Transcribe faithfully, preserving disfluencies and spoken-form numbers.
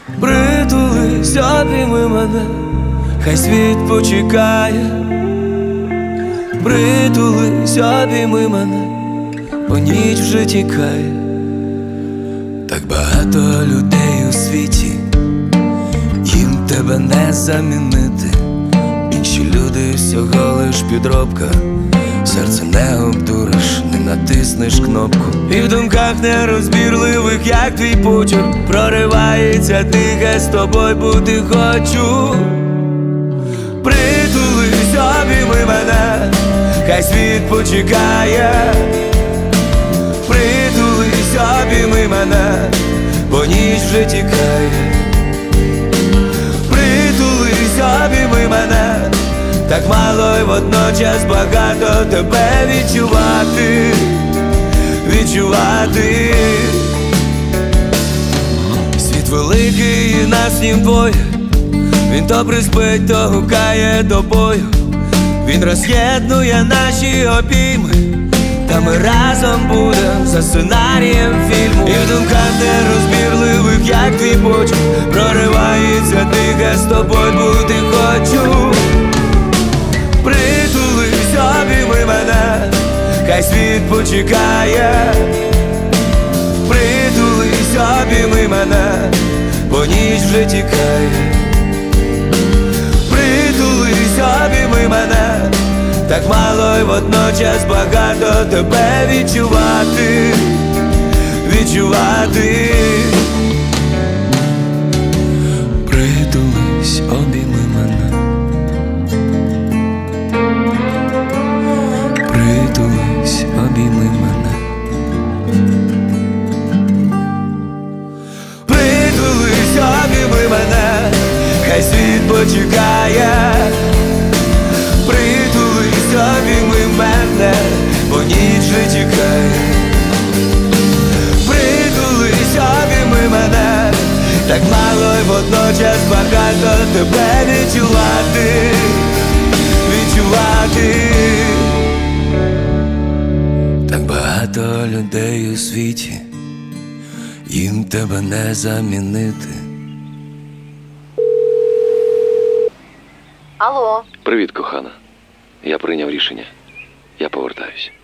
Притулись, обійми мене, хай світ почекає. Притулись, обійми мене, бо ніч вже тікає. Так багато людей у світі, їм тебе не замінити. Інші люди всього лиш підробка, серце не обдуриш, не натиснеш кнопку. І в думках нерозбірливих, як твій почерк, проривається тихе, з тобою бути хочу. Притулись, обійми мене, хай світ почекає. Притулись, обійми мене, бо ніч вже тікає. Притулись, обійми мене, так мало й водночас багато тебе відчувати, відчувати. Світ великий і нас нім двоє, він то приспить, то гукає до бою. Він роз'єднує наші обійми, та ми разом будем за сценарієм фільму. І в думках нерозбірливих, як твій почерк, проривається тихе, з тобою бути хочу. Притулись, обійми мене, хай світ почекає. Притулись, обійми мене, бо ніч вже тікає. Притулись, обійми мене, так мало й водночас багато тебе відчувати, відчувати. Притулись, обійми мене. Притулись, обійми мене. Притулись, обійми мене, хай світ почекає. Притулись, обійми мене, бо ніч вже тікає. Притулись, обійми мене, так мало й водночас багато тебе відчувати, відчувати. Так багато людей у світі, їм тебе не замінити. Алло. Привіт, кохана. Я прийняв рішення. Я повертаюсь.